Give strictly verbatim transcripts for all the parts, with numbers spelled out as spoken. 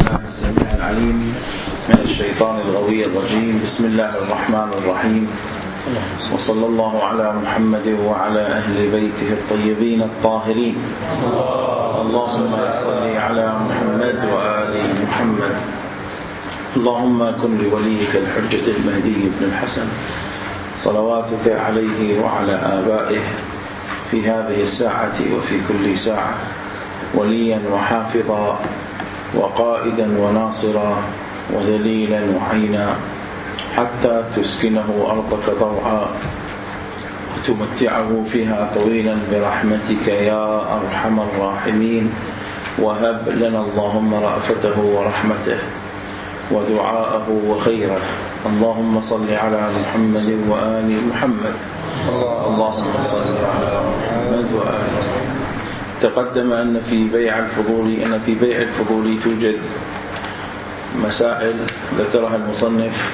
بالله السميع العليم من الشيطان الغوي الرجيم. بسم الله الرحمن الرحيم، وصلى الله على محمد وعلى أهل بيته الطيبين الطاهرين. اللهم صل على محمد وآل محمد. اللهم كن لوليك الحجة المهدي بن الحسن صلواتك عليه وعلى آبائه في هذه الساعة وفي كل ساعة وليا وحافظا وقائدا وناصرا وذليلا وعينا، حتى تسكنه أرضك ضوعا وتمتعه فيها طويلا برحمتك يا أرحم الراحمين. وهب لنا اللهم رأفته ورحمته ودعاءه وخيره. اللهم صل على محمد وآل محمد. اللهم صل على محمد وآل محمد. تقدم أن في بيع الفضول أن في بيع الفضول توجد مسائل ذكرها المصنف،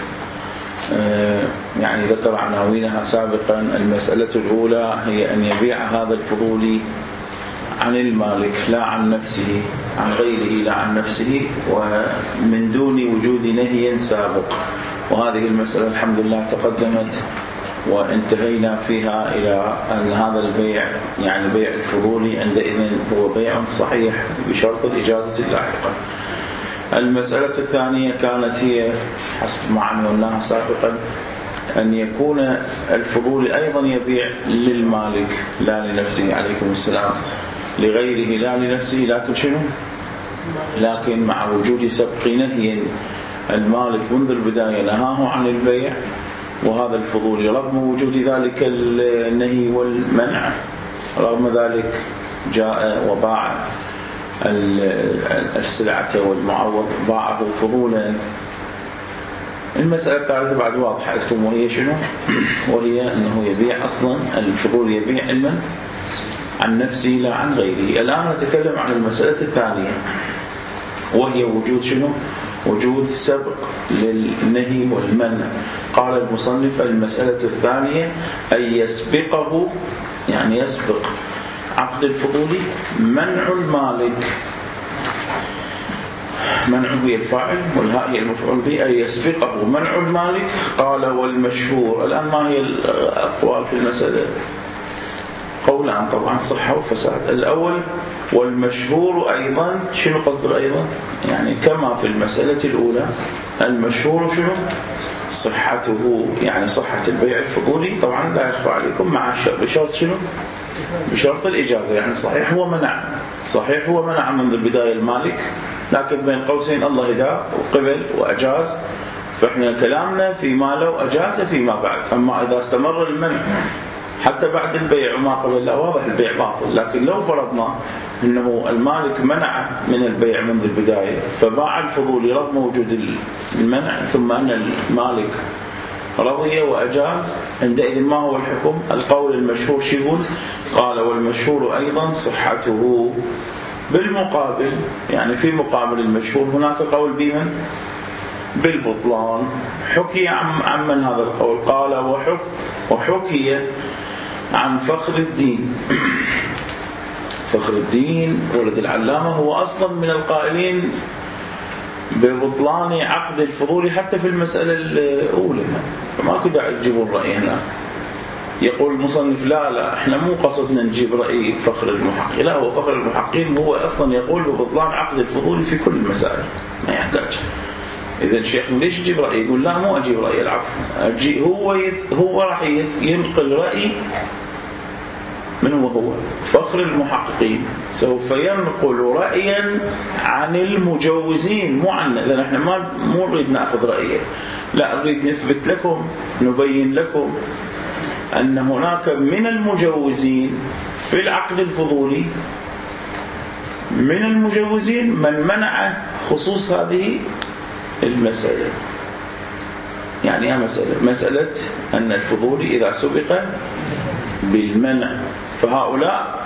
يعني ذكر عناوينها سابقا. المسألة الأولى هي أن يبيع هذا الفضول عن المالك لا عن نفسه، عن غيره لا عن نفسه، ومن دون وجود نهي سابق. وهذه المسألة الحمد لله تقدمت وانتهينا فيها إلى أن هذا البيع يعني بيع الفضول عندئذ هو بيع صحيح بشرط الإجازة اللاحقة. المسألة الثانية كانت هي حسب ما عنوناها سابقا أن يكون الفضول أيضا يبيع للمالك لا لنفسه عليكم السلام، لغيره لا لنفسه، لكن شنو؟ لكن مع وجود سبق نهي المالك منذ البداية نهاه عن البيع، وهذا الفضول رغم وجود ذلك النهي والمنع رغم ذلك جاء وباع السلعة والمعوض باعه فضولا. المسألة الثالثة بعد واضحة لكم، وهي شنو؟ وهي أنه يبيع أصلا الفضول يبيع المن عن نفسه لا عن غيره. الآن نتكلم عن المسألة الثانية، وهي وجود شنو؟ وجود سبق للنهي والمنع. قال المصنف المسألة الثانية أن يسبقه، يعني يسبق عقد الفضول منع المالك. منعه هي الفاعل والهاء هي المفعول به. أن يسبقه منع المالك. قال والمشهور. الآن ما هي الأقوال في المسألة؟ قولان طبعا، صحة وفساد. الأول والمشهور أيضا، شنو قصد أيضا؟ يعني كما في المسألة الأولى المشهور شنو؟ صحته، يعني صحة البيع الفضولي طبعا لا يخفى عليكم، مع بشرط شنو؟ بشرط الإجازة. يعني صحيح هو منع، صحيح هو منع منذ البداية المالك، لكن بين قوسين الله هداه وقبل وأجاز، فإحنا كلامنا فيما لو أجاز فيما بعد. أما إذا استمر المنع حتى بعد البيع وما قبل، لا، واضح البيع باطل. لكن لو فرضنا أنه المالك منع من البيع منذ البداية فباع الفضول رغم وجود المنع، ثم أن المالك رضي وأجاز، عندئذ ما هو الحكم؟ القول المشهور شو يقول؟ قال والمشهور أيضا صحته. بالمقابل، يعني في مقابل المشهور هناك قول بمن؟ بالبطلان. حكي عن من هذا القول؟ قال وحك وحكي عن فخر الدين. فخر الدين ولد العلامة هو أصلا من القائلين ببطلان عقد الفضول حتى في المسألة الأولى، فما كنت تجيبوا الرأي هنا. يقول المصنف لا لا احنا مو قصدنا نجيب رأي فخر المحققين، لا، هو فخر المحققين هو أصلا يقول ببطلان عقد الفضول في كل المسائل، ما يحتاج. إذا الشيخ ليش يجيب رأي؟ يقول لا مو أجيب رأي، العفو، أجي هو يت هو راح ينقل رأي من هو هو فخر المحققين، سوف ينقل رأيا عن المجوزين مو عنا. إذا احنا ما مو نريد نأخذ رأيه، لا، نريد نثبت لكم، نبين لكم أن هناك من المجوزين في العقد الفضولي من المجوزين من منع خصوص هذه المسألة. يعني يا مسألة مسألة أن الفضول إذا سبق بالمنع، فهؤلاء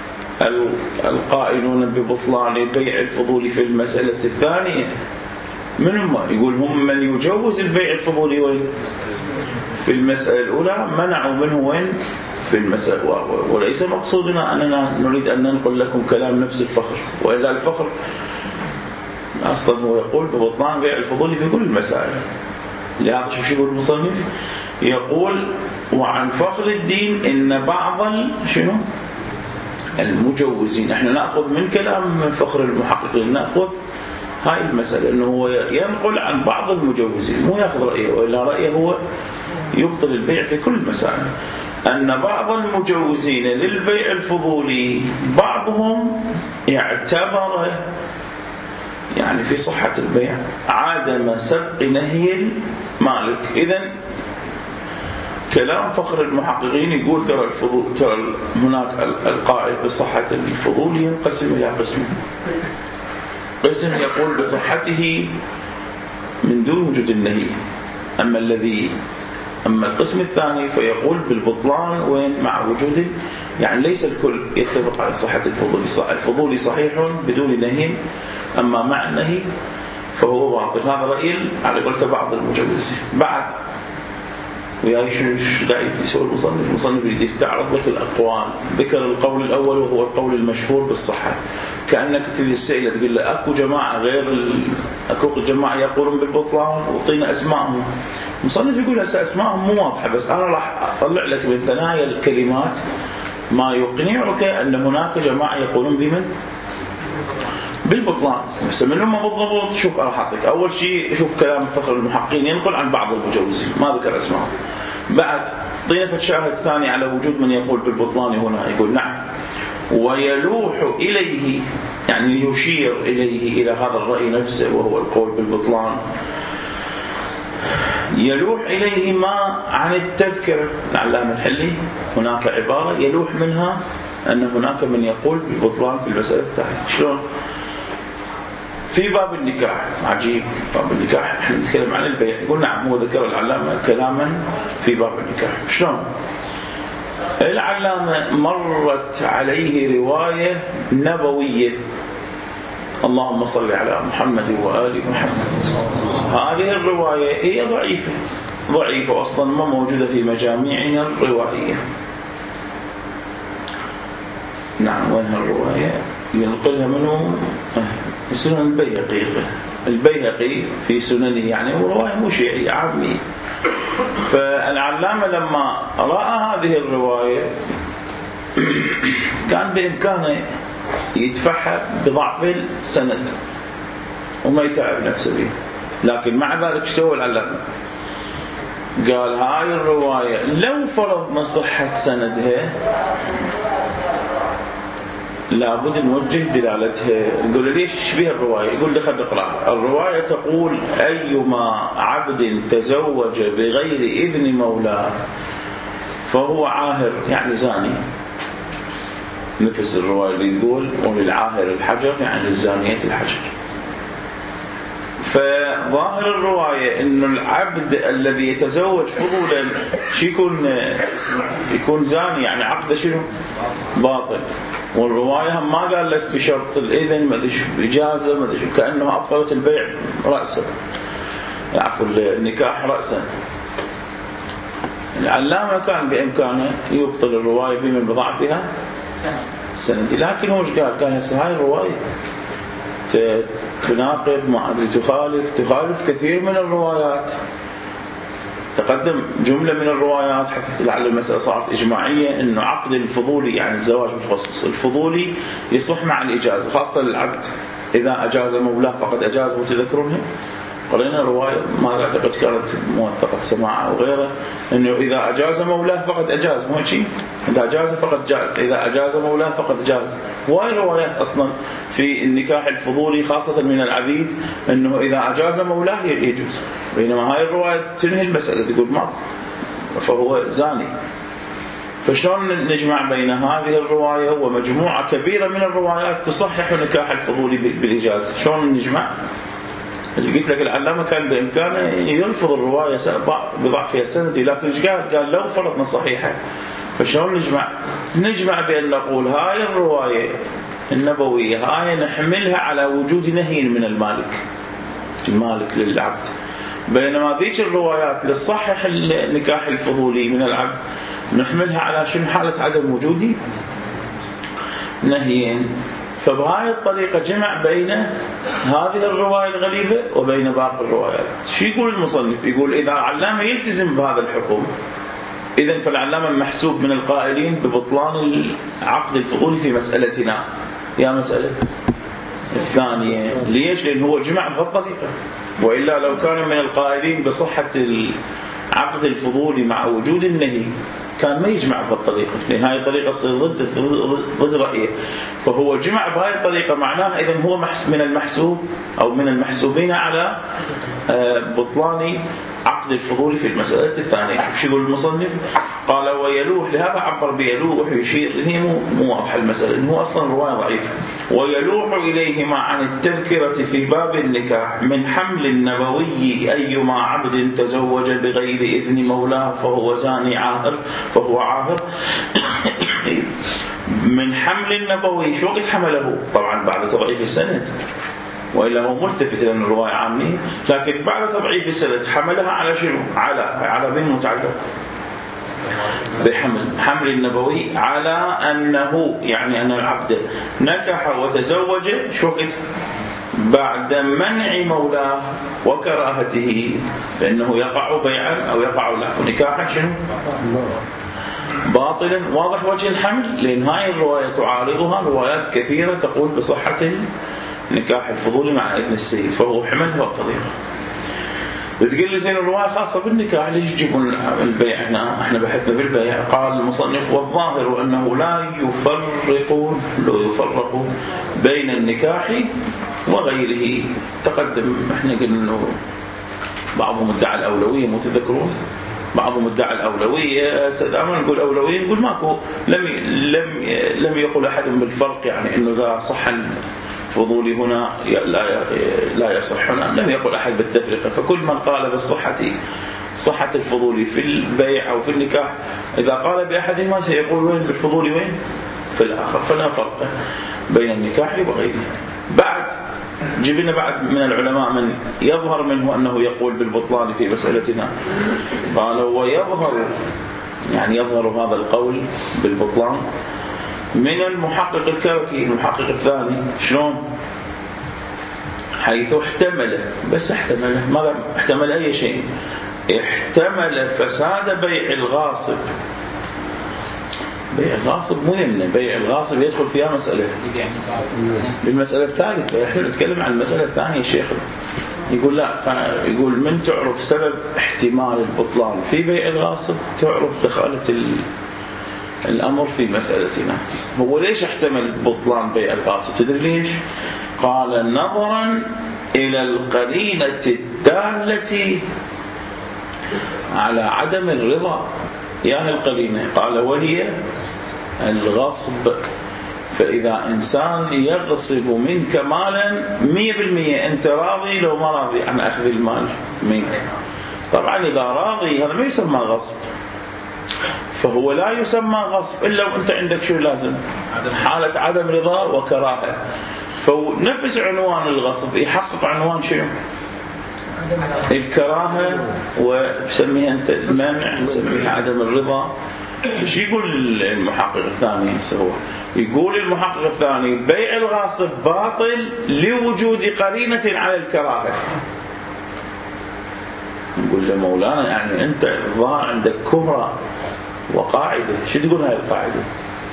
القائلون ببطلان بيع الفضول في المسألة الثانية من هم؟ يقول هم من يجوز البيع الفضولي وين؟ في المسألة الأولى منعوا منه وين؟ في المسألة. وليس مقصودنا أننا نريد أن ننقل لكم كلام نفس الفخر، وإلا الفخر أصلا هو يقول ببطلان بيع الفضولي في كل المسائل. لهذا شو شو يقول المصنف؟ يقول وعن فخر الدين إن بعض شنو المجوزين، احنا نأخذ من كلام فخر المحققين، نأخذ هاي المسألة أنه هو ينقل عن بعض المجوزين، مو يأخذ رأيه، وإلا رأيه هو يبطل البيع في كل المسائل. أن بعض المجوزين للبيع الفضولي بعضهم يعتبر يعني في صحة البيع عدم سبق نهي المالك. إذن كلام فخر المحققين يقول ترى الفضول، ترى هناك القائل بصحة الفضول ينقسم إلى قسمين. قسم يقول بصحته من دون وجود النهي، أما الذي أما القسم الثاني فيقول بالبطلان وين مع وجود، يعني ليس الكل يتفق على صحة الفضول. الفضول صحيح بدون نهي، أما مع النهي فهو باطل. هذا رأي على قولة بعض المجوزين. بعد وياي شنو شو قاعد يسوي المصنف؟ المصنف يريد يستعرض لك الأقوال. ذكر القول الأول وهو القول المشهور بالصحة، كأنك تريد تسأله تقول له أكو جماعة غير ال... أكو جماعة يقولون بالبطلان وطينا أسمائهم. المصنف يقول هسه أسمائهم مو واضحة، بس أنا راح أطلع لك من ثنايا الكلمات ما يقنعك أن هناك جماعة يقولون بمن بالبطلان. بس من هم بالضبط شوف أنا حاطك. أول شيء شوف كلام فخر المحققين ينقل عن بعض المجوزين، ما ذكر أسمائهم. بعد طينة شاهد ثاني على وجود من يقول بالبطلان هنا، يقول نعم ويلوح إليه، يعني يشير إليه إلى هذا الرأي نفسه وهو القول بالبطلان. يلوح إليه ما عن التذكرة العلامة الحلي، هناك عبارة يلوح منها أن هناك من يقول بالبطلان في المسألة الثانية. شلون؟ في باب النكاح عجيب، باب النكاح احنا نتكلم عن البيع، يقول نعم هو ذكر العلامة كلاما في باب النكاح. شلون؟ العلامة مرت عليه رواية نبوية اللهم صل على محمد وآل محمد. هذه الرواية هي ضعيفة ضعيفة أصلا ما موجودة في مجاميعنا الروائية. نعم وين الرواية؟ ينقلها منه سنن البيهقي. البيهقي في سننه يعني هو رواية مو شيعي عامي. فالعلامة لما رأى هذه الرواية كان بإمكانه يدفعها بضعف السند وما يتعب نفسه به، لكن مع ذلك سوى العلامة؟ قال هاي الرواية لو فرضنا صحة سندها لابد نوجه دلالتها. نقول ليش بها الرواية؟ يقول لي خلنا نقرأ. الرواية تقول أيما عبد تزوج بغير إذن مولاه فهو عاهر، يعني زاني. نفس الرواية اللي يقول وللعاهر الحجر، يعني الزانية الحجر. فظاهر الرواية إنه العبد الذي يتزوج فضولا شو يكون؟ يكون زاني، يعني عقده شنو؟ باطل. والرواية ما قال لك بشرط الإذن، ما ادري بإجازة، ما ادري كأنه أبطلت البيع رأسا، يعفو النكاح رأسا. العلامة كان بإمكانه يبطل الرواية بمن بضعفها سند، لكن هو قال قال هسه هاي الرواية تناقض ما أدري تخالف تخالف كثير من الروايات. تقدم جملة من الروايات حتى لعل المسألة صارت إجماعية إنه عقد الفضولي يعني الزواج متخصص الفضولي يصح مع الإجازة، خاصة للعبد إذا أجاز مولاه فقد أجاز. وتذكرونها قرينا رواية ما أعتقد كانت موثقة سماعة أو غيره، إنه إذا أجاز مولاه فقد أجاز، مو شيء إذا أجاز فقد جاز، إذا أجاز مولاه فقد جاز. وهي روايات أصلا في النكاح الفضولي خاصة من العبيد إنه إذا أجاز مولاه يجوز، بينما هاي الرواية تنهي المسألة تقول ما فهو زاني. فشلون نجمع بين هذه الرواية ومجموعة كبيرة من الروايات تصحح نكاح الفضولي بالإجازة؟ شلون نجمع؟ اللي قلت لك العلامة كان بإمكانه يرفض الرواية بضعفها السندي، لكن ايش قال؟ قال لو فرضنا صحيحة. فشلون نجمع؟ نجمع بأن نقول هاي الرواية النبوية هاي نحملها على وجود نهي من المالك المالك للعبد، بينما ذيك الروايات للصحح النكاح الفضولي من العبد نحملها على شنو؟ حالة عدم وجود نهيين. فبهذه الطريقة جمع بين هذه الرواية الغريبة وبين باقي الروايات. شو يقول المصنف؟ يقول إذا العلامة يلتزم بهذا الحكم إذن فالعلامة محسوب من القائلين ببطلان العقد الفضولي في مسألتنا يا مسألة الثانية. ليش؟ لأنه هو جمع بهذه الطريقة، وإلا لو كان من القائلين بصحة العقد الفضولي مع وجود النهي كان ما يجمع بهذه الطريقة، لأن هاي الطريقة تصير ضد ضد رأيه. فهو جمع بهذه الطريقة، معناها إذن هو من المحسوب أو من المحسوبين على بطلان عقد الفضول في المسألة الثانية. شو يقول المصنف؟ قال ويلوح، لهذا عبر بيلوح ويشير، إن هي مو مو واضحة المسألة، إنه هو أصلا رواية ضعيفة. ويلوح إليهما عن التذكرة في باب النكاح من حمل النبوي أيما عبد تزوج بغير إذن مولاه فهو زاني عاهر فهو عاهر. من حمل النبوي، شو وقت حمله؟ طبعا بعد تضعيف السند، وإلا هو ملتفت لأن الرواية عامة، لكن بعد تضعيف السند حملها على شنو؟ على على بين متعلق بحمل حمل النبوي على أنه يعني أن العبد نكح وتزوج شو وقت؟ بعد منع مولاه وكراهته، فإنه يقع بيعا أو يقع العفو نكاحا شنو؟ باطلا. واضح وجه الحمل، لأن هاي الرواية تعارضها روايات كثيرة تقول بصحة نكاح الفضولي مع إذن السيد، فهو حملها بطريقة. بتقول لي زين الرواية خاصة بالنكاح، ليش يجيبون البيع؟ احنا احنا بحثنا في البيع. قال المصنف والظاهر أنه لا يفرق لا يفرق بين النكاح وغيره. تقدم احنا قلنا إنه بعضهم ادعى الأولوية، متذكرون بعضهم ادعى الأولوية. سلام نقول أولوية، نقول ماكو، لم لم لم يقل أحد بالفرق، يعني إنه إذا صح الفضولي هنا لا لا يصح هنا، لم يقل أحد بالتفرقة. فكل من قال بالصحة صحة الفضولي في البيع أو في النكاح إذا قال بأحد ما سيقول وين بالفضولي وين في الآخر، فلا فرق بين النكاح وغيره. بعد جبنا بعد من العلماء من يظهر منه أنه يقول بالبطلان في مسألتنا. قال ويظهر يعني يظهر هذا القول بالبطلان من المحقق الكركي المحقق الثاني. شلون؟ حيث احتمل، بس احتمل ماذا؟ احتمل أي شيء، احتمل فساد بيع الغاصب. بيع الغاصب مو يمنع، بيع الغاصب يدخل فيها مسألة بالمسألة الثالثة. احنا نتكلم عن المسألة الثانية. الشيخ يقول لا، يقول من تعرف سبب احتمال البطلان في بيع الغاصب تعرف دخالة الأمر في مسألتنا. هو ليش احتمل بطلان بيع الغاصب؟ تدري ليش؟ قال نظرا إلى القرينة الدالة على عدم الرضا. يعني القرينة قال وهي الغصب. فإذا إنسان يغصب منك مالا مية بالمية أنت راضي لو ما راضي عن أخذ المال منك. طبعا إذا راضي هذا ما يسمى غصب، فهو لا يسمى غصب إلا وأنت عندك شو لازم؟ حالة عدم رضا وكراهة. فنفس عنوان الغصب يحقق عنوان شنو؟ الكراهة، وسميها أنت المانع، نسميها عدم الرضا. ايش يقول المحقق الثاني؟ هو يقول المحقق الثاني بيع الغاصب باطل لوجود قرينة على الكراهة. نقول له مولانا يعني أنت الظاهر عندك كبرى وقاعدة. شو تقول هاي القاعدة؟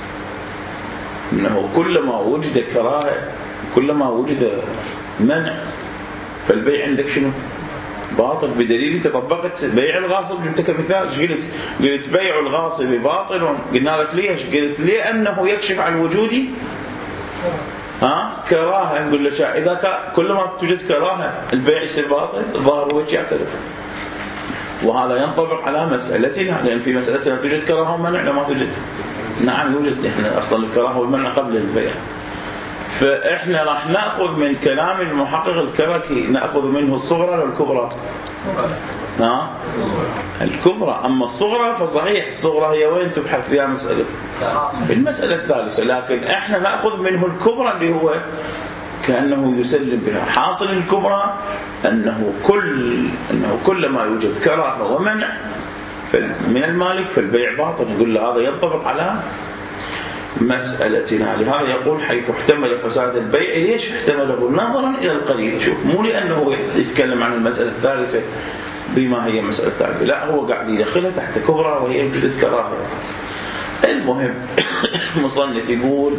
إنه كلما وجد كراهة كلما وجد منع فالبيع عندك شنو؟ باطل. بدليل انت طبقت بيع الغاصب، جبتك مثال. ايش قلت؟ قلت بيع الغاصب باطل. قلنا لك ليش؟ قلت لأنه يكشف عن وجود ها كراهة. نقول له إذا كلما توجد كراهة البيع يصير باطل، الظاهر هو يعترف. وهذا ينطبق على مسألتنا، لأن في مسألتنا توجد كراهة ومنع. لما توجد نعم يوجد، احنا أصلا الكراهة والمنع قبل البيع. فإحنا راح نأخذ من كلام المحقق الكركي نأخذ منه الصغرى ولا الكبرى؟ ها؟ الكبرى. أما الصغرى فصحيح الصغرى هي وين تبحث فيها مسألة؟ في المسألة الثالثة. لكن إحنا نأخذ منه الكبرى اللي هو كأنه يسلم بها. حاصل الكبرى أنه كل أنه كل ما يوجد كراهة ومنع من المالك فالبيع باطل. يقول له هذا ينطبق على مسألتنا. لهذا يقول حيث احتمل فساد البيع، ليش احتمله؟ نظرا إلى القليل. شوف، مو لأنه يتكلم عن المسألة الثالثة بما هي مسألة ثالثة، لا، هو قاعد يدخلها تحت كبرى وهي وجود الكراهية. المهم مصنف يقول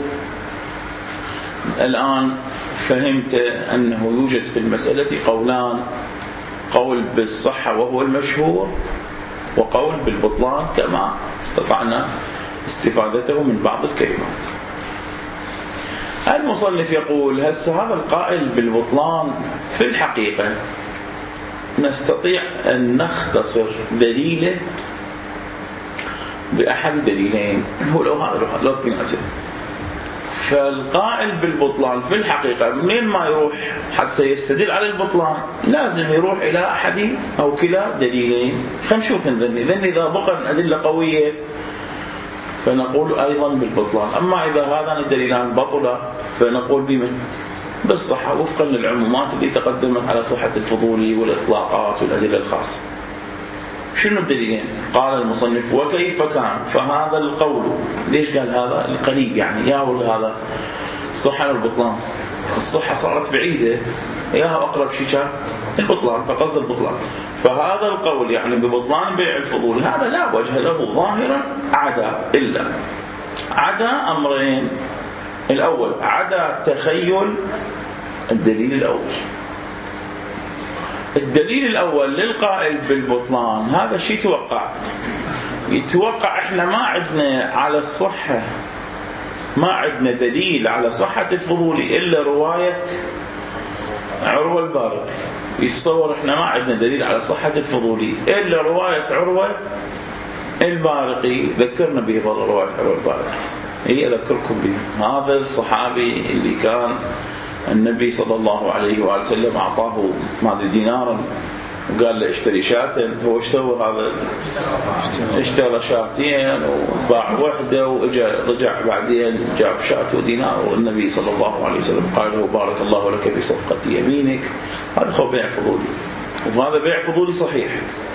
الآن فهمت أنه يوجد في المسألة قولان، قول بالصحة وهو المشهور، وقول بالبطلان كما استطعنا استفادته من بعض الكلمات. المصنف يقول هسه هذا القائل بالبطلان في الحقيقة نستطيع أن نختصر دليله بأحد دليلين، هو لو هذا لو اثنيناتهم. فالقائل بالبطلان في الحقيقة منين ما يروح حتى يستدل على البطلان لازم يروح إلى أحد أو كلا دليلين. خلينا نشوف ذني ذني إذا بقى أدلة قوية فنقول أيضا بالبطلان، أما إذا هذان الدليلان بطلا فنقول بمن؟ بالصحة، وفقا للعمومات اللي تقدمت على صحة الفضولي والإطلاقات والأدلة الخاصة. شنو الدليلين؟ قال المصنف وكيف كان فهذا القول. ليش قال هذا؟ القريب يعني، ياهو هذا الصحة والبطلان، الصحة صارت بعيدة، ياهو أقرب شيء كان البطلان، فقصد البطلان. فهذا القول يعني ببطلان بيع الفضول هذا لا وجه له ظاهرا عدا إلا عدا أمرين. الأول عدا تخيل الدليل الأول. الدليل الأول للقائل بالبطلان هذا الشيء يتوقع يتوقع إحنا ما عندنا على الصحة، ما عندنا دليل على صحة الفضولي إلا رواية عروة البارقي. يتصور إحنا ما عندنا دليل على صحة الفضولي إلا رواية عروة البارقي. ذكرنا به والله رواية عروة البارقي، هي أذكركم به. هذا الصحابي اللي كان النبي صلى الله عليه وآله وسلم أعطاه ما أدري دينارا وقال له اشتري شاة. هو ايش سوى هذا؟ اشترى شاتين وباع وحده وإجا رجع بعدين جاب شاة ودينار، والنبي صلى الله عليه وسلم قال له بارك الله لك بصفقة يمينك. هذا هو بيع فضولي، وهذا بيع فضولي صحيح،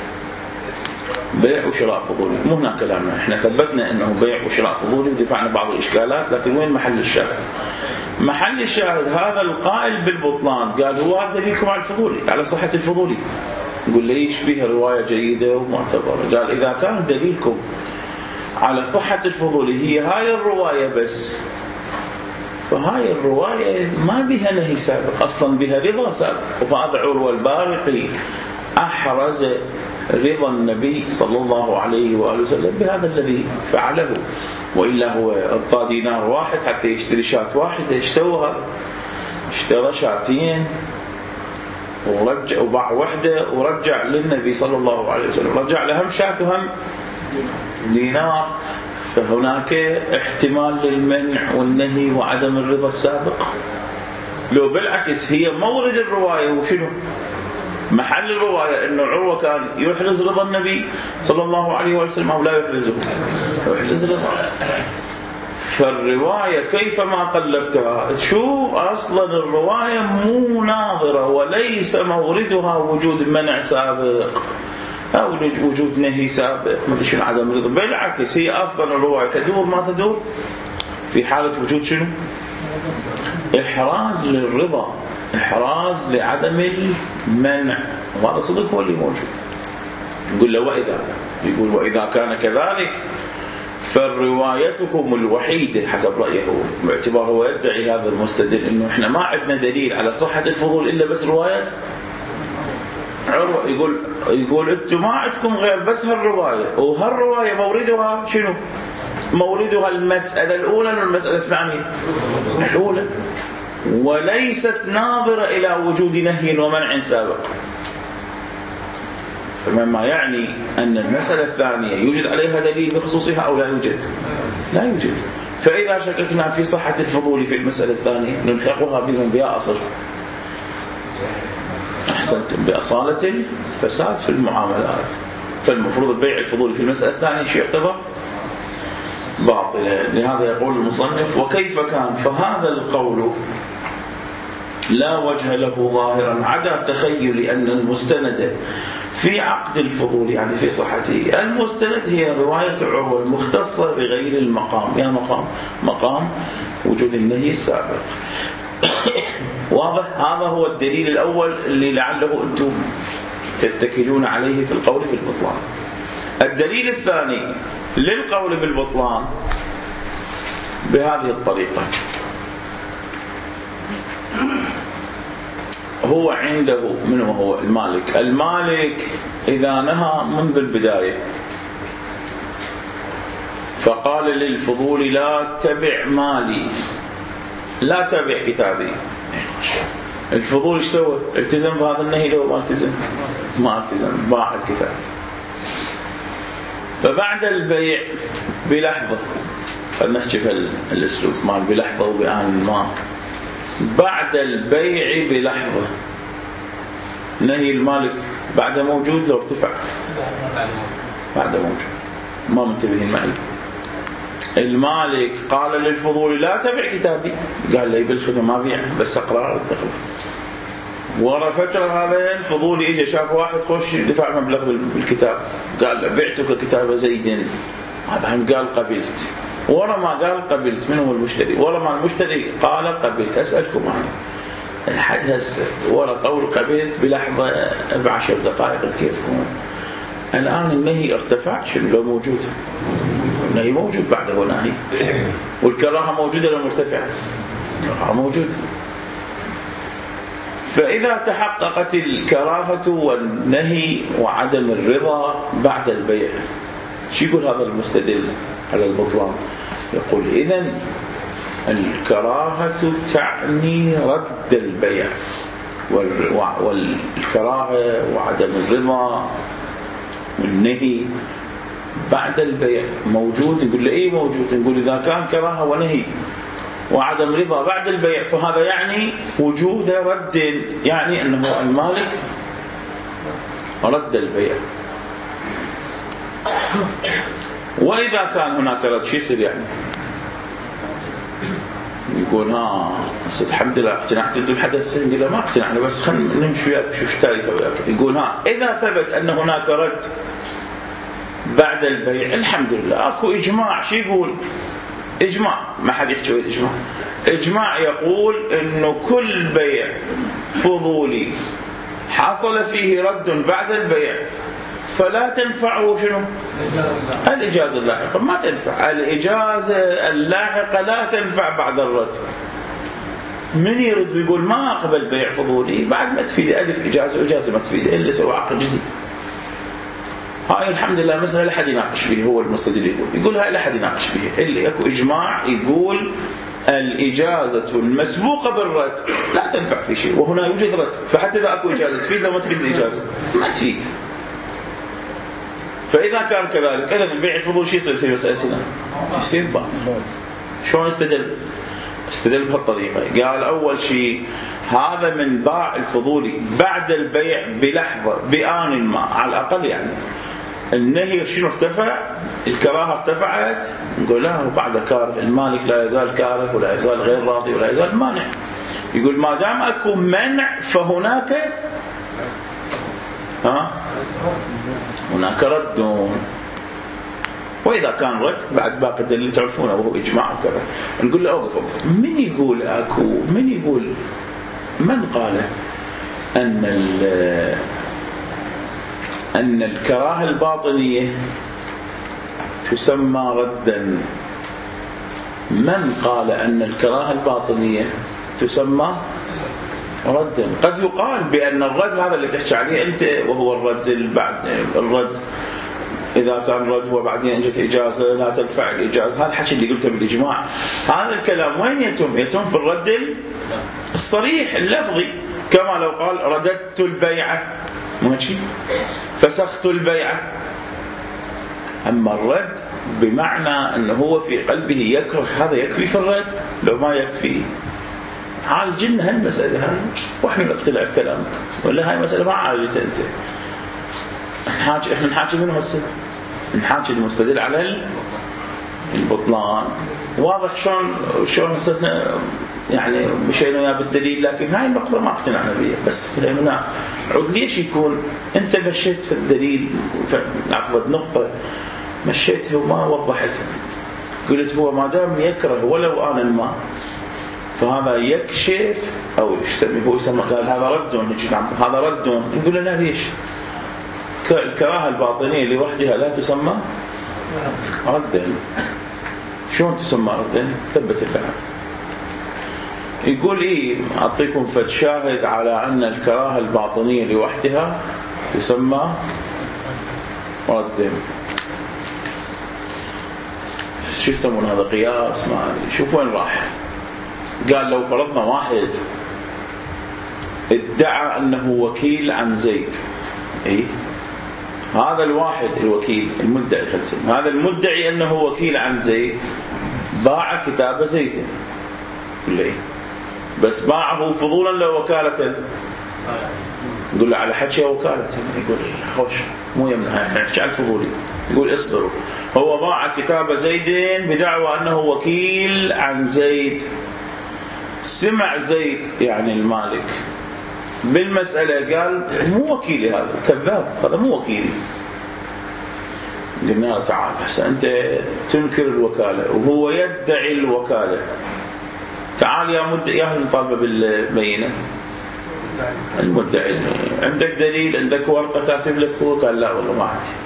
بيع وشراء فضولي. مو هنا كلامنا، احنا ثبتنا انه بيع وشراء فضولي ودفعنا بعض الاشكالات، لكن وين محل الشاهد؟ محل الشاهد هذا القائل بالبطلان قال هو هذا دليلكم على الفضولي، على صحة الفضولي. نقول ليش بها رواية جيدة ومعتبرة؟ قال إذا كان دليلكم على صحة الفضولي هي هاي الرواية بس، فهاي الرواية ما بها نهي سابق، أصلا بها رضا سابق. وفهذا عروة البارقي أحرز رضا النبي صلى الله عليه وآله وسلم بهذا الذي فعله، وإلا هو أعطى دينار واحد حتى يشتري شاة واحدة. إيش سوى هذا؟ اشترى شاتين ورجع وباع وحدة ورجع للنبي صلى الله عليه وسلم، رجع لهم شاة وهم دينار. فهناك احتمال للمنع والنهي وعدم الرضا السابق. لو بالعكس هي مورد الرواية وشنو محل الرواية أنه عروة كان يحرز رضا النبي صلى الله عليه وسلم أو لا يحرزه؟ يحرز رضا. فالرواية كيفما قلبتها شو أصلا الرواية مو ناظرة، وليس موردها وجود منع سابق أو وجود نهي سابق ما شنو عدم رضا. بالعكس هي أصلا الرواية تدور ما تدور في حالة وجود شنو؟ إحراز للرضا، إحراز لعدم المنع، وهذا صدق هو اللي موجود. نقول له وإذا، يقول وإذا كان كذلك فالروايتكم الوحيدة حسب رأيه باعتبار هو يدعي هذا المستدل إنه إحنا ما عندنا دليل على صحة الفضول إلا بس رواية عروة. يقول يقول أنتم ما عندكم غير بس هالرواية، وهالرواية موردها شنو؟ موردها المسألة الأولى والمسألة الثانية الأولى، وليست ناظرة إلى وجود نهي ومنع سابق. فمما يعني أن المسألة الثانية يوجد عليها دليل بخصوصها أو لا يوجد؟ لا يوجد. فإذا شككنا في صحة الفضول في المسألة الثانية نلحقها بمن بها أصل. أحسنتم، بأصالة الفساد في المعاملات. فالمفروض البيع الفضول في المسألة الثانية شو يعتبر؟ باطلة. لهذا يقول المصنف وكيف كان فهذا القول لا وجه له ظاهرا عدا تخيل أن المستند في عقد الفضول يعني في صحته. المستند هي رواية عروة المختصة بغير المقام، يا مقام مقام وجود النهي السابق. واضح؟ هذا هو الدليل الأول اللي لعله أنتم تتكلون عليه في القول بالبطلان. الدليل الثاني للقول بالبطلان بهذه الطريقة، هو عنده من هو المالك. المالك إذا نهى منذ البداية فقال للفضول لا تبع مالي، لا تبع كتابي، الفضول ايش سوى؟ التزم بهذا النهي لو ما التزم؟ ما التزم، باع الكتاب. فبعد البيع بلحظة، خلينا نحكي بهالاسلوب مال بلحظة وبآن ما، بعد البيع بلحظة نهي المالك بعد موجود لو ارتفع؟ بعد موجود. ما منتبهين معي؟ المالك قال للفضول لا تبع كتابي، قال لي بالخدمة ما بيع بس اقرار الدخل. ورا فترة هذا الفضول اجى شاف واحد خوش دفع مبلغ بالكتاب، قال له بعتك كتاب زيد، هذا قال قبلت. ورا ما قال قبلت، من هو المشتري؟ ورا ما المشتري قال قبلت. أسألكم أنا الحد هسه ورا قول قبلت بلحظة بعشر دقائق كيفكم؟ الآن النهي ارتفع، شنو لو موجود؟ النهي موجود بعده نهي، والكراهة موجودة لو مرتفعة؟ الكراهة موجودة. فإذا تحققت الكراهة والنهي وعدم الرضا بعد البيع، شو يقول هذا المستدل على البطلان؟ يقول إذن الكراهة تعني رد البيع، والكراهة وعدم الرضا والنهي بعد البيع موجود. نقول له إيه موجود؟ نقول إذا كان كراهة ونهي وعدم رضا بعد البيع فهذا يعني وجود رد، يعني أنه المالك رد البيع. وإذا كان هناك رد شو يصير يعني؟ يقول ها بس الحمد لله اقتنعت بالحدث. نقول له ما اقتنعنا بس خلينا نمشي وياك شوف الثالثة وياك. يقول ها إذا ثبت أن هناك رد بعد البيع الحمد لله. أكو إجماع، شو يقول؟ إجماع، ما حد يحكي الإجماع. إجماع يقول إنه كل بيع فضولي حصل فيه رد بعد البيع فلا تنفعه شنو؟ الإجازة اللاحقة ما تنفع. الإجازة اللاحقة لا تنفع بعد الرد. من يرد ويقول ما أقبل بيع فضولي بعد ما تفيد ألف إجازة وإجازة ما تفيد إلا سوى عقد جديد. هاي الحمد لله مسألة لا حد يناقش فيه. هو المستدل يقول يقول هاي لا حد يناقش فيه اللي يكو إجماع يقول الإجازة المسبوقة بالرد لا تنفع في شيء، وهنا يوجد رد. فحتى إذا أكو إجازة تفيد لو ما تفيد الإجازة ما تفيد. فإذا كان كذلك إذن البيع الفضول شو يصير في مسألتنا؟ يصير باطل. شلون استدل؟ استدل بهالطريقة. قال أول شيء هذا من باع الفضولي بعد البيع بلحظة بآن ما، على الأقل يعني النهي شنو ارتفع؟ الكراهة ارتفعت. نقول لا بعد كاره، المالك لا يزال كاره ولا يزال غير راضي ولا يزال مانع. يقول ما دام أكو منع فهناك ها هناك رد. وإذا كان رد بعد باقي اللي تعرفونه وهو إجماع وكذا نقول له أوقف أوقف. من يقول أكو من يقول من قال أن أن الكراهة الباطنية تسمى ردا؟ من قال أن الكراهة الباطنية تسمى ردا؟ قد يقال بأن الرد هذا اللي تحكي عليه أنت وهو الرد بعد الرد إذا كان رد وبعدين جت إجازة لا تنفع الإجازة. هذا الحكي اللي قلته بالإجماع. هذا الكلام وين يتم؟ يتم في الرد الصريح اللفظي، كما لو قال رددت البيعة ماشي فسخت البيعة. أما الرد بمعنى أنه هو في قلبه يكره، هذا يكفي في الرد. لو ما يكفي عالجنا هالمسألة هاي وإحنا نقتنع بكلامك، ولا هاي مسألة ما عالجتها أنت. نحاكي إحنا نحاكي منه هسه، نحاكي المستدل على البطلان. واضح شلون شلون صرنا يعني مشينا وياه بالدليل، لكن هاي النقطة ما اقتنعنا بها. بس فهمنا عود ليش يكون أنت مشيت في الدليل نعرف نقطة مشيتها وما وضحتها، قلت هو ما دام يكره ولو آن ما فهذا يكشف أو يسميه هو يسمى قال هذا رد، هذا رد. نقول له ليش؟ الكراهة الباطنية لوحدها لا تسمى ردا. شلون تسمى ردا؟ ثبت الله يقول إيه أعطيكم فد شاهد على أن الكراهة الباطنية لوحدها تسمى ردا. شو يسمون هذا؟ قياس ما أدري. شوف وين راح. قال لو فرضنا واحد ادعى أنه وكيل عن زيد، إيه هذا الواحد الوكيل المدعي خلص هذا المدعي أنه وكيل عن زيد باع كتاب زيد، ليه؟ بس باعه فضولا لو وكالة. يقول له على حكي وكالة. يقول خوش مو يمنع نحكي على الفضولي. يقول اصبروا، هو باع كتاب زيد بدعوى أنه وكيل عن زيد. سمع زيد يعني المالك بالمسألة قال مو وكيلي، هذا كذاب، هذا مو وكيلي. قلنا له تعال هسه أنت تنكر الوكالة وهو يدعي الوكالة، تعال يا مدعي يا المطالبة بالبينة. المدعي عندك دليل؟ عندك ورقة كاتب لك؟ هو قال لا والله ما عندي.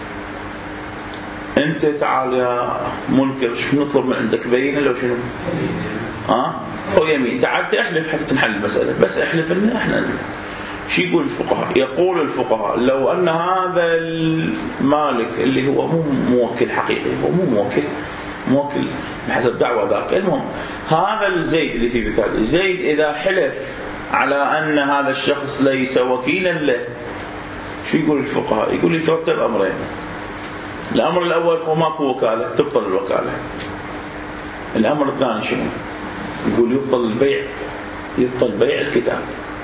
أنت تعال يا منكر شو نطلب من عندك؟ بينة لو شنو؟ ها هو يمين، تعال تحلف حتى تنحل المسألة، بس احلف ان احنا. شو يقول الفقهاء؟ يقول الفقهاء لو ان هذا المالك اللي هو مو موكل حقيقي، هو مو موكل، موكل بحسب دعوة ذاك، المهم هذا الزيد اللي في مثال زيد إذا حلف على أن هذا الشخص ليس وكيلا له، شو يقول الفقهاء؟ يقول يترتب أمرين. الأمر الأول هو ماكو وكالة، تبطل الوكالة. الأمر الثاني شنو؟ يقول يبطل البيع، يبطل بيع الكتاب.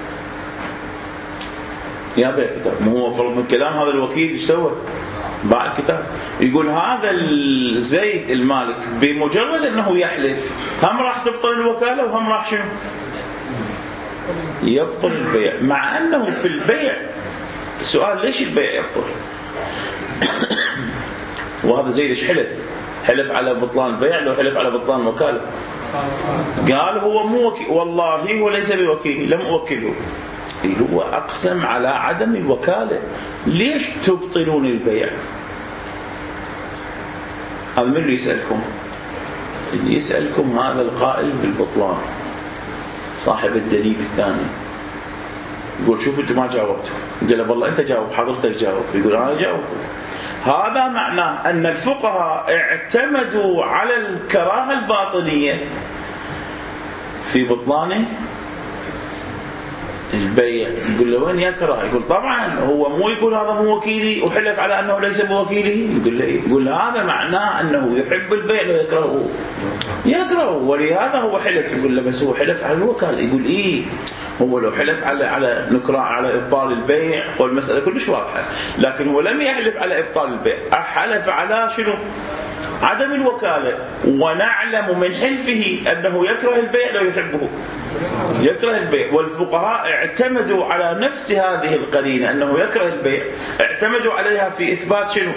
يا بيع الكتاب، مو هو فرض من كلام هذا الوكيل ايش سوى؟ باع الكتاب. يقول هذا الزيد المالك بمجرد انه يحلف هم راح تبطل الوكالة وهم راح شنو؟ يبطل البيع. مع انه في البيع السؤال ليش البيع يبطل؟ وهذا زيد ايش حلف؟ حلف على بطلان البيع لو حلف على بطلان الوكالة؟ قال هو مو وكيل، والله هو ليس بوكيل، لم أوكله. هو أقسم على عدم الوكالة، ليش تبطلون البيع؟ هذا من اللي يسألكم؟ اللي يسألكم هذا القائل بالبطلان صاحب الدليل الثاني. يقول شوف أنت ما جاوبته. قال والله أنت جاوب، حضرتك جاوب. يقول أنا جاوب. هذا معناه أن الفقهاء اعتمدوا على الكراهة الباطنية في بطلان البيع. يقول له وين يكره؟ يقول طبعا هو مو يقول هذا مو وكيلي وحلف على أنه ليس بوكيله. يقول له يقول هذا معناه أنه يحب البيع لا يكرهه، يكره، ولهذا هو حلف. يقول له بس هو حلف على الوكالة. يقول إيه هو لو حلف على على نكراء على إبطال البيع والمسألة كلش واضحة، لكن هو لم يحلف على إبطال البيع، حلف على شنو؟ عدم الوكالة. ونعلم من حلفه أنه يكره البيع لا يحبه، يكره البيع. والفقهاء اعتمدوا على نفس هذه القرينة أنه يكره البيع، اعتمدوا عليها في إثبات شنو؟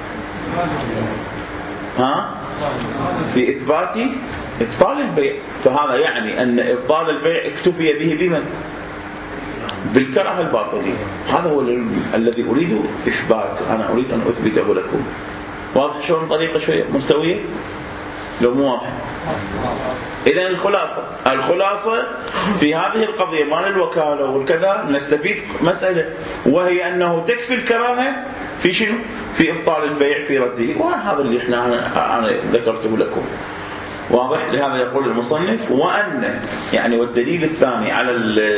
ها؟ في إثبات إبطال البيع. فهذا يعني أن إبطال البيع اكتفي به بمن؟ بالكراهة الباطنية. هذا هو الذي أريد إثبات، أنا أريد أن أثبته لكم. واضح شلون طريقة شوية مستوية؟ لو مو واضح. إذن الخلاصة الخلاصة في هذه القضية مال الوكالة والكذا نستفيد مسألة، وهي أنه تكفي الكراهة في شنو؟ في إبطال البيع، في رده. وهذا اللي إحنا أنا ذكرته لكم. واضح؟ لهذا يقول المصنف وأن يعني والدليل الثاني على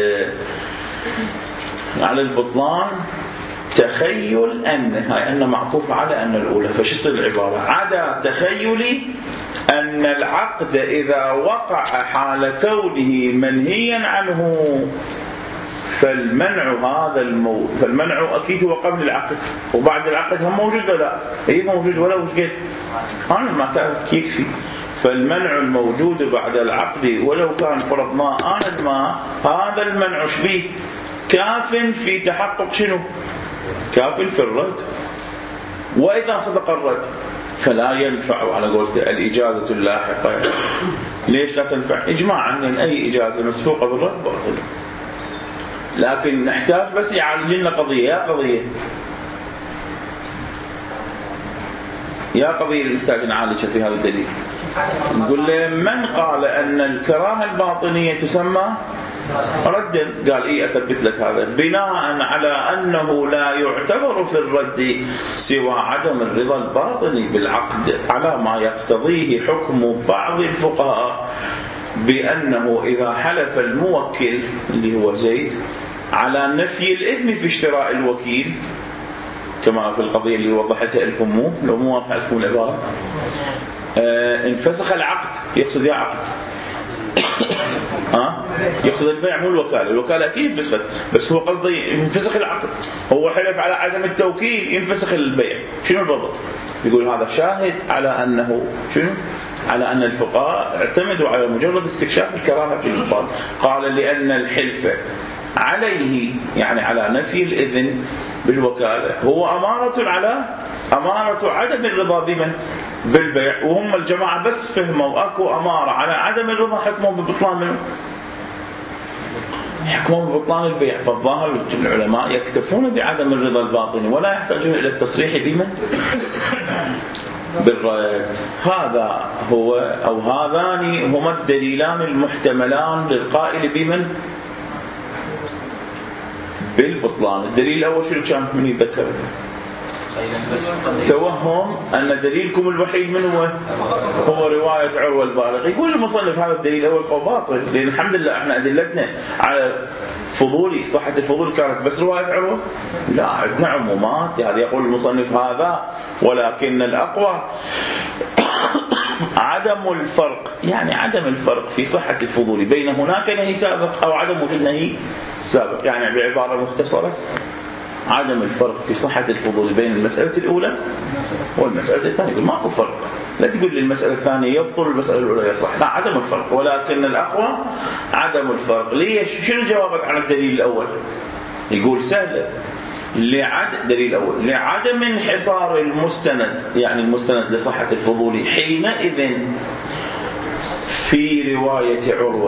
على البطلان تخيل أن هاي أن معطوف على أن الأولى. فش يصير العبارة؟ عدا تخيلي أن العقد إذا وقع حال كونه منهيا عنه فالمنع هذا المو... فالمنع أكيد هو قبل العقد، وبعد العقد هم موجود ولا؟ إيه موجود ولا وش قلت؟ أنا ما كان يكفي. فالمنع الموجود بعد العقد ولو كان فرضنا آن الماء، هذا المنع شبيه كاف في تحقق شنو؟ كاف في الرد. وإذا صدق الرد فلا ينفع على قولته الإجازة اللاحقة. ليش لا تنفع؟ إجماعا أن أي إجازة مسبوقة بالرد باطلة، لكن نحتاج بس يعالج لنا قضية. يا قضية يا قضية اللي نحتاج نعالجها في هذا الدليل. نقول له من قال أن الكراهة الباطنية تسمى ردا؟ قال إيه أثبت لك هذا بناء على أنه لا يعتبر في الرد سوى عدم الرضا الباطني بالعقد، على ما يقتضيه حكم بعض الفقهاء بأنه إذا حلف الموكل اللي هو زيد على نفي الإثم في اشتراء الوكيل، كما في القضية اللي وضحتها لكم لو مو واضحة لكم العبارة، آه انفسخ العقد. يقصد يا عقد ها يقصد البيع مو الوكالة. الوكالة أكيد انفسخت، بس هو قصده ينفسخ العقد. هو حلف على عدم التوكيل ينفسخ البيع. شنو الربط؟ يقول هذا شاهد على أنه شنو؟ على أن الفقهاء اعتمدوا على مجرد استكشاف الكراهة في البطلان. قال لأن الحلف عليه يعني على نفي الإذن بالوكالة هو أمارة على أمارة عدم الرضا بمن؟ بالبيع. وهم الجماعة بس فهموا أكو أمارة على عدم الرضا حكموا ببطلان منه، حكموا ببطلان البيع. فالظاهر العلماء يكتفون بعدم الرضا الباطني ولا يحتاجون إلى التصريح بمن؟ بالرد. هذا هو أو هذان هما الدليلان المحتملان للقائل بمن؟ بالبطلان. الدليل الأول شو كان من يتذكر؟ توهم أن دليلكم الوحيد من هو؟ هو رواية عروة البالغ. يقول المصنف هذا الدليل الأول فهو باطل، لأن الحمد لله احنا أدلتنا على فضولي صحة الفضول كانت بس رواية عروة. لا، عندنا عمومات. يعني يقول المصنف هذا ولكن الأقوى عدم الفرق، يعني عدم الفرق في صحة الفضول بين هناك نهي سابق أو عدم وجود نهي سابق. يعني بعبارة مختصرة عدم الفرق في صحة الفضول بين المسألة الأولى والمسألة الثانية. يقول ماكو فرق، لا تقول لي المسألة الثانية يبطل المسألة الأولى يصح، لا، عدم الفرق. ولكن الأقوى عدم الفرق. ليش؟ شنو جوابك عن الدليل الأول؟ يقول سهل، لعد دليل الأول لعدم انحصار المستند، يعني المستند لصحة الفضول حينئذ في رواية عروة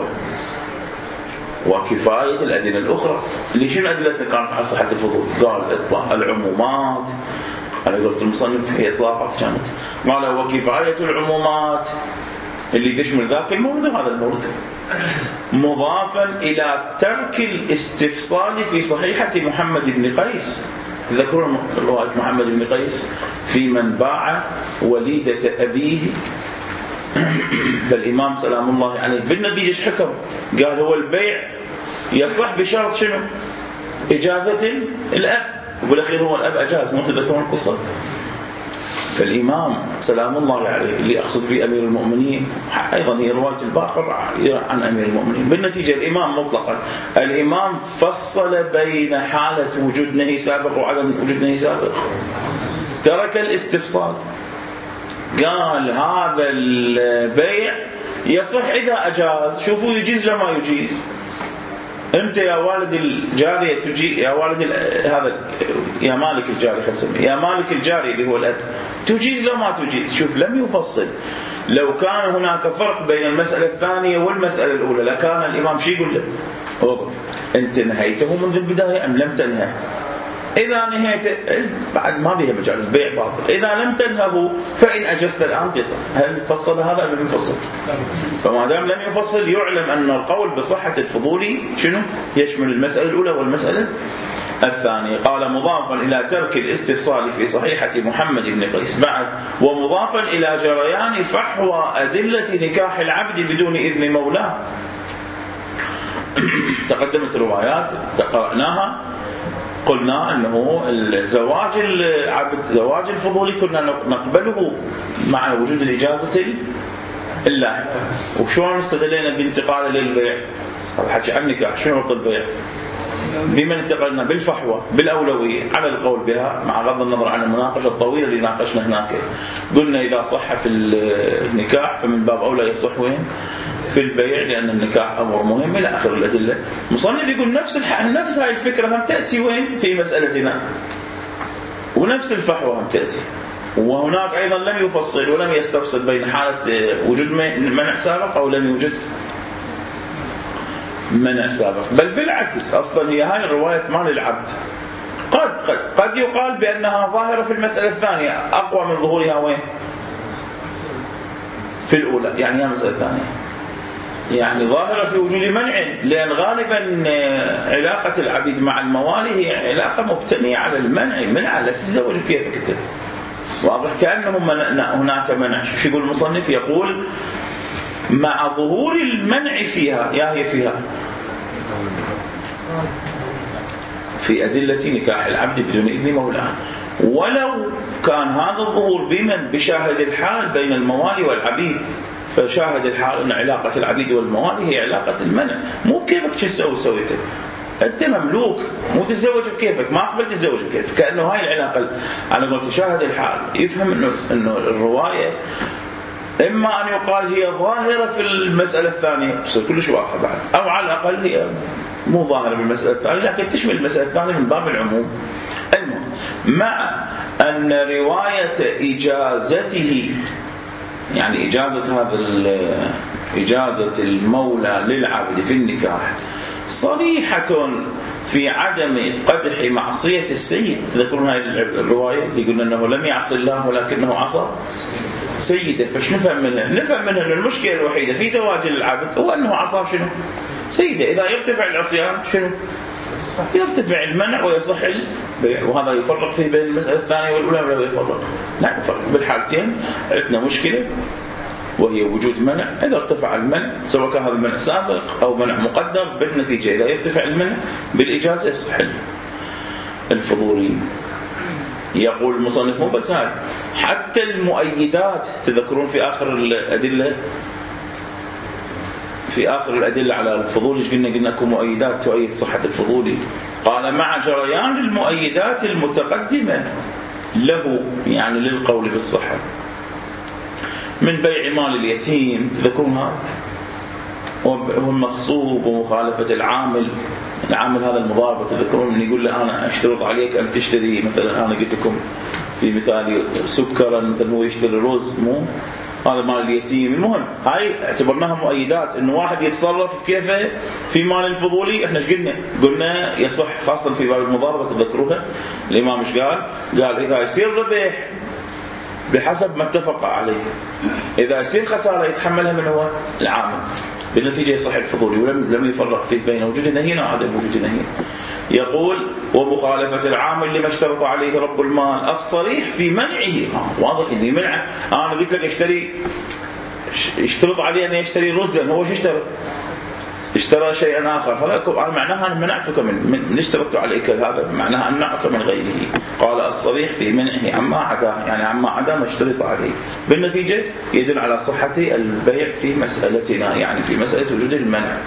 وكفاية الأدلة الأخرى. اللي شنو أدلتنا كانت على صحة الفضول؟ قال إطلاق العمومات. أنا قلت المصنف هي إطلاقات كانت، قال وكفاية العمومات اللي تشمل ذاك المورد وهذا المورد، مضافا إلى ترك الاستفصال في صحيحة محمد بن قيس. تذكرون رواية محمد بن قيس في من باع وليدة أبيه؟ فالإمام سلام الله عليه بالنتيجة ايش حكم؟ قال هو البيع يصح بشرط شنو؟ إجازة الأب، وبالأخير هو الأب أجاز. مو تذكرون القصة؟ فالإمام سلام الله عليه اللي أقصد به أمير المؤمنين، أيضا هي رواية الباقر عن أمير المؤمنين. بالنتيجة الإمام مطلقا الإمام فصل بين حالة وجود نهي سابق وعدم وجود نهي سابق، ترك الاستفصال. قال هذا البيع يصح إذا أجاز. شوفوا يجيز لما يجيز. أنت يا والد الجارية تجي، يا والد هذا يا مالك الجاري خلصنا، يا مالك الجاري اللي هو الأب، تجيز لما تجيز. شوف لم يفصل. لو كان هناك فرق بين المسألة الثانية والمسألة الأولى لكان الإمام شي يقول له أوقف، أنت نهيته منذ البداية أم لم تنهى؟ إذا نهيت بعد ما بيها مجال البيع باطل. إذا لم تنهه فإن أجزت الآن تصح. هل فصل هذا أم لم يفصل؟ فما دام لم يفصل يعلم أن القول بصحة الفضول شنو؟ يشمل المسألة الأولى والمسألة الثانية. قال مضافا إلى ترك الاستفصال في صحيحة محمد بن قيس بعد، ومضافا إلى جريان فحوى أدلة نكاح العبد بدون إذن مولاه. تقدمت روايات قرأناها قلنا أنه الزواج العبد زواج الفضولي كنا نقبله مع وجود الإجازة اللاحقة. وشون استدلينا بانتقال للبيع؟ هذا حكي عن النكاح. شنو ربط البيع؟ بمن انتقلنا بالفحوى بالأولوية على القول بها مع غض النظر عن المناقشة الطويلة اللي ناقشنا هناك. قلنا إذا صح في النكاح فمن باب أولى يصح وين؟ في البيع، لأن النكاح أمر مهم إلى آخر الأدلة. مصنف يقول نفس الح... نفس هاي الفكرة هم تأتي وين؟ في مسألتنا، ونفس الفحوى هم تأتي. وهناك أيضا لم يفصل ولم يستفصل بين حالة وجود منع سابق أو لم يوجد منع سابق، بل بالعكس أصلا هي هاي الرواية مال العبد قد قد قد يقال بأنها ظاهرة في المسألة الثانية أقوى من ظهورها وين؟ في الأولى. يعني هي مسألة ثانية يعني ظاهرة في وجود منع، لأن غالبا علاقة العبيد مع الموالي هي علاقة مبتنية على المنع، منع لا تتزوج كيفك انت، واضح كأنه هناك منع. شو يقول المصنف؟ يقول مع ظهور المنع فيها، يا هي فيها في أدلة نكاح العبد بدون إذن مولاه، ولو كان هذا الظهور بمن؟ بشاهد الحال بين الموالي والعبيد، فشاهد الحال أن علاقة العبيد والموالي هي علاقة المنع، مو كيفك تسوي سويته، أنت مملوك مو تتزوج بكيفك، ما قبل تتزوج بكيفك. كأنه هاي العلاقة أنا قلت شاهد الحال يفهم إنه إنه الرواية إما أن يقال هي ظاهرة في المسألة الثانية تصير كلش واضحة بعد، أو على الأقل هي مو ظاهرة بالمسألة الثانية لكن تشمل المسألة الثانية من باب العموم. المهم مع أن رواية إجازته، يعني إجازة هذا إجازة المولى للعبد في النكاح صريحة في عدم قدح معصية السيد. تذكرون هذه الرواية اللي قلنا أنه لم يعصي الله ولكنه عصى سيده. فش نفهم منها؟ نفهم منها أن المشكلة الوحيدة في زواج العبد هو أنه عصى شنو؟ سيده. إذا يرتفع العصيان شنو؟ يرتفع المنع ويصح البيع. وهذا يفرق فيه بين المسألة الثانية والأولى ولا يفرق؟ لا يفرق. بالحالتين عندنا مشكلة وهي وجود منع. إذا ارتفع المنع سواء كان هذا المنع سابق أو منع مقدر، بالنتيجة إذا يرتفع المنع بالإجازة يصح الفضولي. يقول المصنف مو بس هذا، حتى المؤيدات. تذكرون في آخر الأدلة في آخر الأدلة على الفضول إيش قلنا؟ قلنا لكم مؤيدات تؤيد صحة الفضولي. قال مع جريان المؤيدات المتقدمة له، يعني للقول بالصحة، من بيع مال اليتيم. تذكرونها؟ والمغصوب ومخالفة العامل. العامل هذا المضاربة. تذكرون من يقول له أنا أشترط عليك أن تشتري مثلا، أنا قلت لكم في مثال سكرا مثلا هو يشتري رز، مو هذا مال اليتيم. المهم هاي اعتبرناها مؤيدات، إنه واحد يتصرف كيفه في مال الفضولي. إحنا إيش قلنا؟ قلنا يصح خاصة في باب المضاربة. تذكروها الإمام إيش قال؟ قال إذا يصير ربح بحسب ما اتفق عليه، إذا يصير خسارة يتحملها من هو؟ العامل. بالنتيجة يصح الفضولي، ولم لم يفرق فيه بين وجود نهي وعدم وجود نهي. يقول ومخالفة العامل لما اشترط عليه رب المال الصريح في منعه. آه واضح إني منعه. أنا قلت لك اشتري، اشترط عليه أن يشتري رزا، هو شو اشترى؟ اشترى شيئا آخر. هذا معناها أن منعتك من من اشترطت عليك، هذا معناها أمنعك من غيره. قال الصريح في منعه عما عدا، يعني عما عدا ما اشترط عليه. بالنتيجة يدل على صحة البيع في مسألتنا، يعني في مسألة وجود المنع.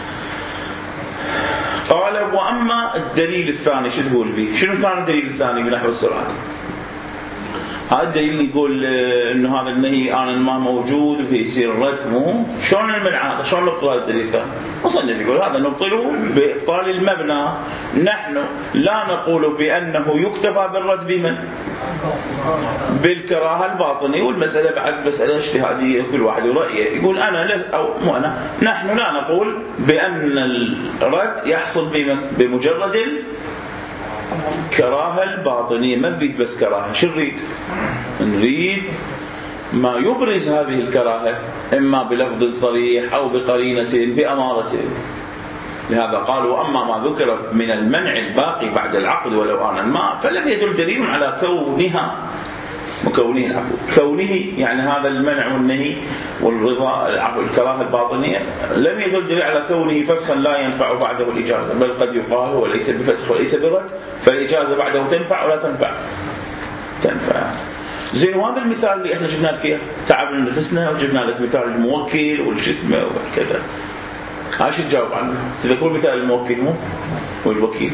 قال وأما الدليل الثاني شو تقول به؟ شنو كان الدليل الثاني بنحو السرعة؟ هذا الدليل اللي يقول إنه هذا النهي آن ما موجود وفي يصير رتمه. شلون المنع هذا؟ شلون نبطل هذا الدليل الثاني؟ مصنف يقول هذا نبطله بإبطال المبنى. نحن لا نقول بأنه يكتفى بالرد بمن؟ بالكراهة الباطنية. والمسألة بعد مسألة اجتهادية كل واحد رأيه. يقول أنا لا، أو مو أنا، نحن لا نقول بأن الرد يحصل بمن؟ بمجرد كراهة الباطنية. ما نريد بس كراهة، شو نريد؟ نريد ما يبرز هذه الكراهة، إما بلفظ صريح أو بقرينة بأمارة. لهذا قالوا أما ما ذكر من المنع الباقي بعد العقد ولو آن ما فلم يدل دليل على كونها مكونه العفو كونه يعني هذا المنع والنهي والرضا العفو الكراهة الباطنية لم يدل دليل على كونه فسخا لا ينفع بعده الإجازة، بل قد يقال هو ليس بفسخ وليس برد، فالإجازة بعده تنفع ولا تنفع تنفع زين. وهذا المثال اللي احنا جبنا لك اياه تعبنا نفسنا وجبنا لك مثال الموكل والجسم وكذا. هاي شو تجاوب عنه؟ تذكرون مثال الموكل مو والوكيل.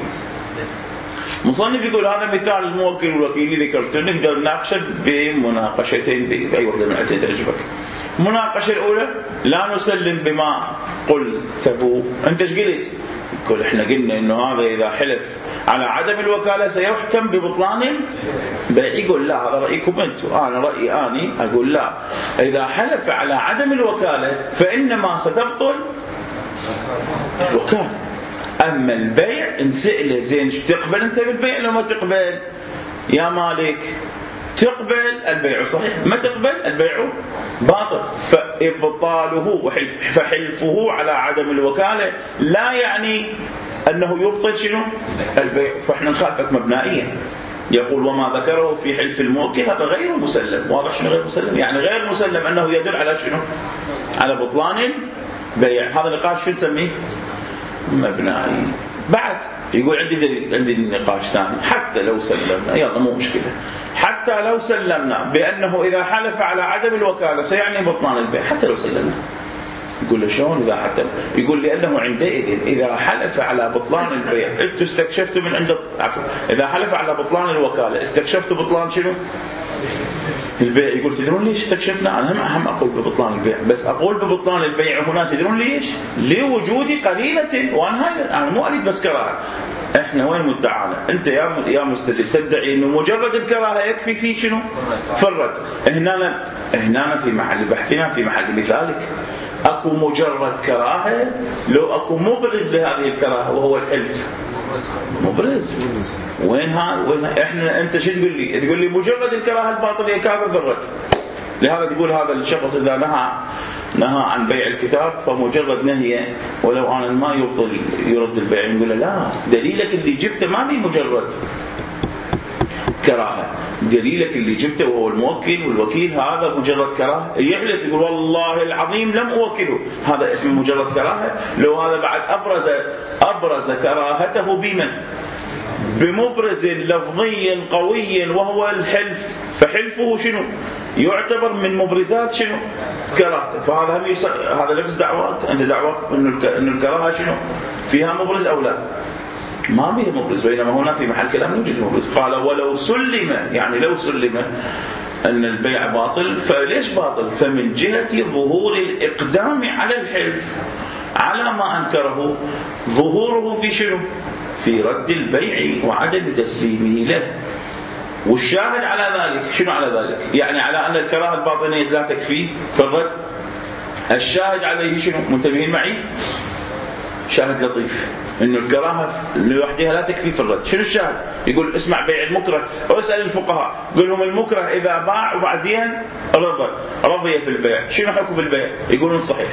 مصنف يقول هذا مثال الموكل والوكيل اللي ذكرته نقدر نناقشه بمناقشتين بأي واحدة من التي تعجبك. المناقشة الأولى لا نسلم بما قلته. أنت ايش قلت؟ يقول احنا قلنا انه هذا اذا حلف على عدم الوكالة سيحكم ببطلان البيع. يقول لا هذا رأيكم انتم، انا رأيي اني اقول لا، اذا حلف على عدم الوكالة فانما ستبطل الوكالة. اما البيع ان سئله زين تقبل انت بالبيع لو ما تقبل يا مالك؟ تقبل البيع صحيح، ما تقبل البيع باطل. فإبطاله فحلفه على عدم الوكالة لا يعني أنه يبطل شنو البيع. فإحنا نخالفك مبنائيا. يقول وما ذكره في حلف الموكل هذا غير مسلم. واضح شنو غير مسلم؟ يعني غير مسلم أنه يدل على شنو؟ على بطلان البيع. هذا نقاش شو نسميه؟ مبنائي. بعد يقول عندي دليل، عندي نقاش ثاني. حتى لو سلمنا يلا مو مشكلة، حتى لو سلمنا بأنه إذا حلف على عدم الوكالة سيعني بطلان البيع، حتى لو سلمنا. يقول له شلون إذا حتى؟ يقول لأنه عندئذ إذا حلف على بطلان البيع أنتوا استكشفتوا من عند عفوا إذا حلف على بطلان الوكالة استكشفتوا بطلان شنو؟ البيع. يقول تدرون ليش استكشفنا؟ أنا هم أهم أقول ببطلان البيع، بس أقول ببطلان البيع هنا تدرون ليش؟ لوجود قليلة. وأنا هاي أنا مو أريد بس كراهة. إحنا وين مدعانا؟ أنت يا يا مستدل تدعي إنه مجرد الكراهة يكفي في شنو؟ فرد. هنا هنا في محل بحثنا في محل مثالك. أكو مجرد كراهة لو أكو مبرز لهذه الكراهة وهو الحلف. مبرز. وين ها وين ها؟ احنا انت شو تقول لي؟ تقول لي مجرد الكراهه الباطنيه كافه فرد. لهذا تقول هذا الشخص اذا نهى نهى عن بيع الكتاب فمجرد نهي ولو انا ما يبطل يرد البيع. نقول له لا، دليلك اللي جبته ما بي مجرد كراهه، دليلك اللي جبته وهو الموكل والوكيل هذا مجرد كراهه. يحلف يقول والله العظيم لم اوكله، هذا اسمه مجرد كراهه. لو هذا بعد ابرز ابرز كراهته بمن؟ بمبرز لفظي قوي وهو الحلف، فحلفه شنو؟ يعتبر من مبرزات شنو؟ كراهته. فهذا هم يص... هذا لفظ دعواك، انت دعواك انه الك... انه الكراهه شنو؟ فيها مبرز او لا؟ ما بها مبرز، بينما هنا في محل كلام يوجد مبرز. قال ولو سلم، يعني لو سلم ان البيع باطل، فليش باطل؟ فمن جهه ظهور الاقدام على الحلف على ما انكره، ظهوره في شنو؟ في رد البيع وعدم تسليمه له. والشاهد على ذلك شنو على ذلك؟ يعني على أن الكراهة الباطنية لا تكفي في الرد. الشاهد عليه شنو؟ منتبهين معي؟ شاهد لطيف إنه الكراهة لوحدها لا تكفي في الرد. شنو الشاهد؟ يقول اسمع بيع المكره، واسأل الفقهاء قل لهم المكره إذا باع وبعدين رضى رضي في البيع شنو حكم البيع؟ يقولون صحيح.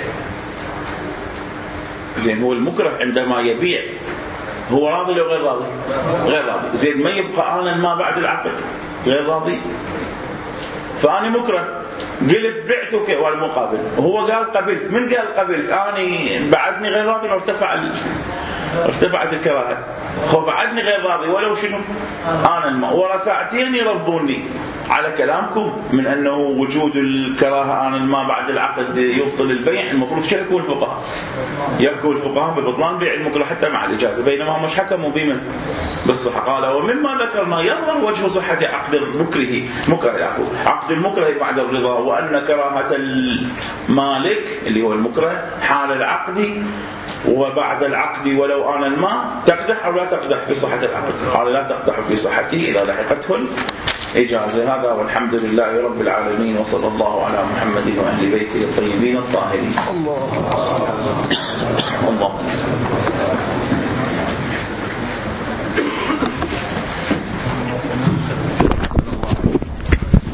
زين هو المكره عندما يبيع هو راضي لو غير راضي؟ غير راضي. زين ما يبقى آنا ما بعد العقد غير راضي؟ فأنا مكره قلت بعتك والمقابل وهو قال قبلت. من قال قبلت؟ أنا بعدني غير راضي وارتفع ال... ارتفعت الكراهة. هو بعدني غير راضي ولو شنو؟ أنا الماء ورا ساعتين يرضوني على كلامكم من أنه وجود الكراهة آن الماء بعد العقد يبطل البيع. المفروض شو يحكوا الفقهاء؟ يحكوا الفقهاء ببطلان بيع المكره حتى مع الإجازة، بينما هم مش حكموا بمن؟ بالصحة. قال ومما ذكرنا يظهر وجه صحة عقد المكره مكره عقد المكره بعد الرضا، وأن كراهة المالك اللي هو المكره حال العقد وبعد العقد ولو آن الماء تقدح أو لا تقدح في صحة العقد. قال لا تقدح في صحته إذا لحقته الإجازة. هذا والحمد لله رب العالمين، وصلى الله على محمد وأهل بيته الطيبين الطاهرين. الله الله